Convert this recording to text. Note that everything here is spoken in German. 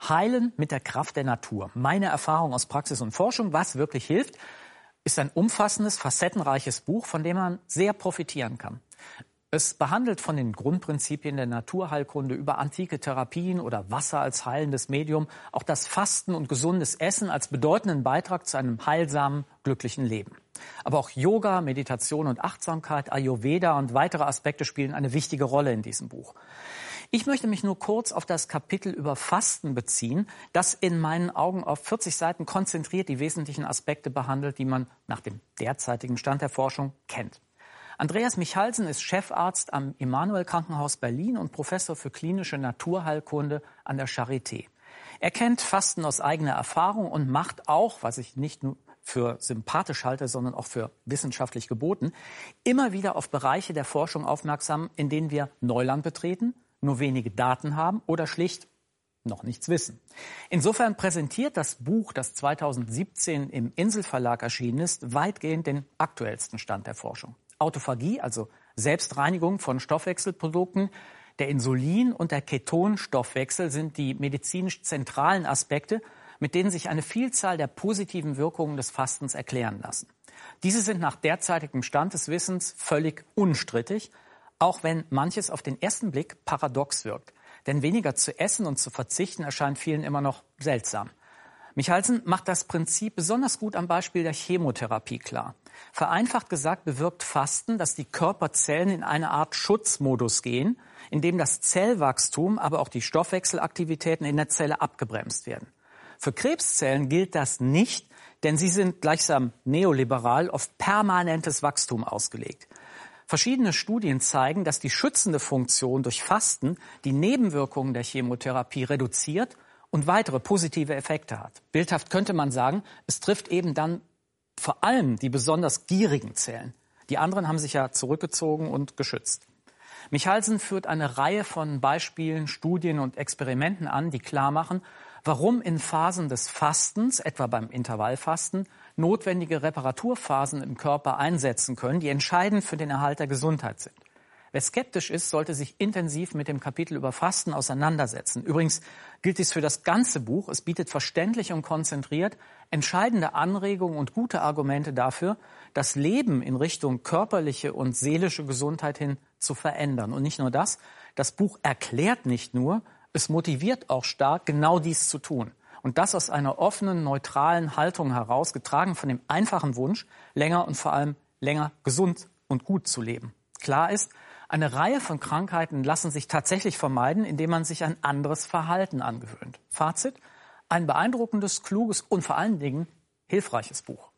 Heilen mit der Kraft der Natur. Meine Erfahrung aus Praxis und Forschung, was wirklich hilft, ist ein umfassendes, facettenreiches Buch, von dem man sehr profitieren kann. Es behandelt von den Grundprinzipien der Naturheilkunde über antike Therapien oder Wasser als heilendes Medium, auch das Fasten und gesundes Essen als bedeutenden Beitrag zu einem heilsamen, glücklichen Leben. Aber auch Yoga, Meditation und Achtsamkeit, Ayurveda und weitere Aspekte spielen eine wichtige Rolle in diesem Buch. Ich möchte mich nur kurz auf das Kapitel über Fasten beziehen, das in meinen Augen auf 40 Seiten konzentriert die wesentlichen Aspekte behandelt, die man nach dem derzeitigen Stand der Forschung kennt. Andreas Michalsen ist Chefarzt am Emanuel-Krankenhaus Berlin und Professor für klinische Naturheilkunde an der Charité. Er kennt Fasten aus eigener Erfahrung und macht auch, was ich nicht nur für sympathisch halte, sondern auch für wissenschaftlich geboten, immer wieder auf Bereiche der Forschung aufmerksam, in denen wir Neuland betreten, nur wenige Daten haben oder schlicht noch nichts wissen. Insofern präsentiert das Buch, das 2017 im Inselverlag erschienen ist, weitgehend den aktuellsten Stand der Forschung. Autophagie, also Selbstreinigung von Stoffwechselprodukten, der Insulin- und der Ketonstoffwechsel sind die medizinisch zentralen Aspekte, mit denen sich eine Vielzahl der positiven Wirkungen des Fastens erklären lassen. Diese sind nach derzeitigem Stand des Wissens völlig unstrittig, auch wenn manches auf den ersten Blick paradox wirkt. Denn weniger zu essen und zu verzichten erscheint vielen immer noch seltsam. Michalsen macht das Prinzip besonders gut am Beispiel der Chemotherapie klar. Vereinfacht gesagt bewirkt Fasten, dass die Körperzellen in eine Art Schutzmodus gehen, in dem das Zellwachstum, aber auch die Stoffwechselaktivitäten in der Zelle abgebremst werden. Für Krebszellen gilt das nicht, denn sie sind gleichsam neoliberal auf permanentes Wachstum ausgelegt. Verschiedene Studien zeigen, dass die schützende Funktion durch Fasten die Nebenwirkungen der Chemotherapie reduziert und weitere positive Effekte hat. Bildhaft könnte man sagen, es trifft eben dann vor allem die besonders gierigen Zellen. Die anderen haben sich ja zurückgezogen und geschützt. Michalsen führt eine Reihe von Beispielen, Studien und Experimenten an, die klar machen, warum in Phasen des Fastens, etwa beim Intervallfasten, notwendige Reparaturphasen im Körper einsetzen können, die entscheidend für den Erhalt der Gesundheit sind. Wer skeptisch ist, sollte sich intensiv mit dem Kapitel über Fasten auseinandersetzen. Übrigens gilt dies für das ganze Buch. Es bietet verständlich und konzentriert entscheidende Anregungen und gute Argumente dafür, das Leben in Richtung körperliche und seelische Gesundheit hin zu verändern. Und nicht nur das Buch erklärt nicht nur, es motiviert auch stark, genau dies zu tun. Und das aus einer offenen, neutralen Haltung heraus, getragen von dem einfachen Wunsch, länger und vor allem länger gesund und gut zu leben. Klar ist, eine Reihe von Krankheiten lassen sich tatsächlich vermeiden, indem man sich ein anderes Verhalten angewöhnt. Fazit: ein beeindruckendes, kluges und vor allen Dingen hilfreiches Buch.